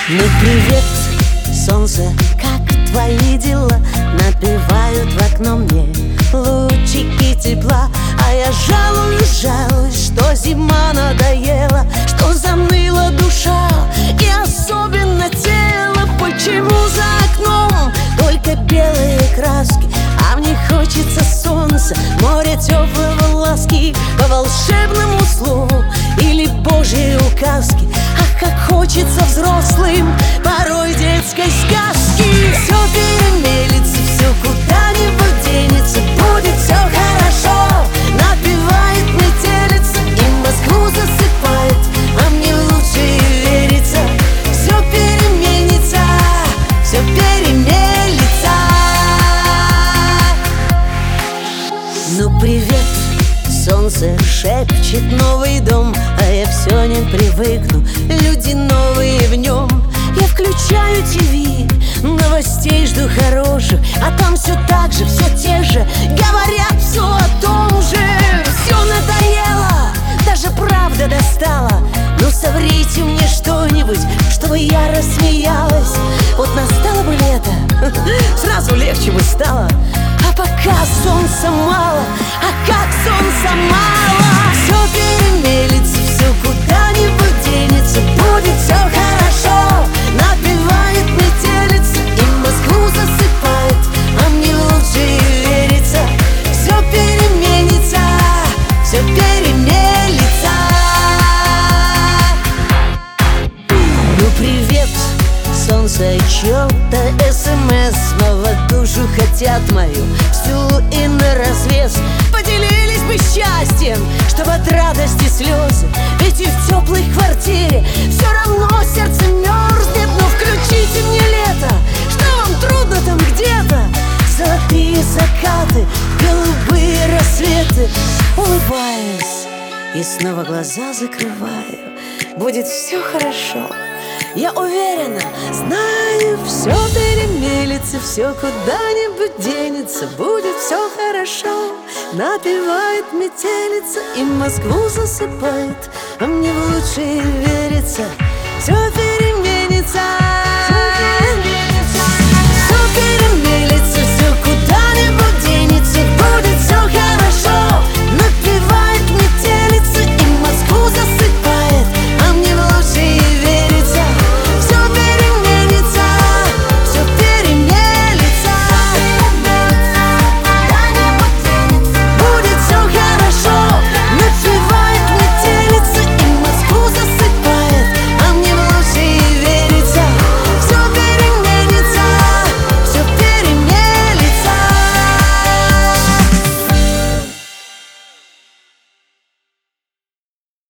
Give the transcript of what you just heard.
Ну привет, солнце, как твои дела? Напевают в окно мне лучики тепла. А я жалуюсь, что зима надоела, что заныла душа и особенно тело. Почему за окном только белые краски, а мне хочется солнца, море теплого ласки, по волшебному слову или божьей указке. Ах, как хочется взрослым порой детской сказки. Все перемелится, все куда-нибудь денется, будет все хорошо. Напевает метелица и Москву засыпает, а мне лучше и верится. Все переменится, все перемелится. Ну привет, солнце шепчет новый дом, а я все не привыкну, люди новые в нем. Я включаю ТВ, новостей жду хороших, а там все так же, все те же, говорят все о том же. Все надоело, даже правда достала. Ну соврите мне что-нибудь, чтобы я рассмеялась. Вот настало бы лето, сразу легче бы стало. А пока солнца мало, а как солнца мало. Все перемелится, все куда-нибудь денется, будет все хорошо. Напевает метелица и Москву засыпает, а мне лучше и верится. Все переменится, все перемелится. Ну привет, солнце, чё-то СМС снова душу хотят мою всю и наразвес. Поделились бы счастьем, чтобы от радости слезы, ведь и в теплой квартире все равно сердце мерзнет. Но включите мне лето, что вам трудно там где-то? Золотые закаты, голубые рассветы. Улыбаюсь и снова глаза закрываю, будет все хорошо. Я уверена, знаю, все перемелится, все куда-нибудь денется, будет все хорошо. Напевает метелица и Москву засыпает, а мне лучше и верится. Все перемелится.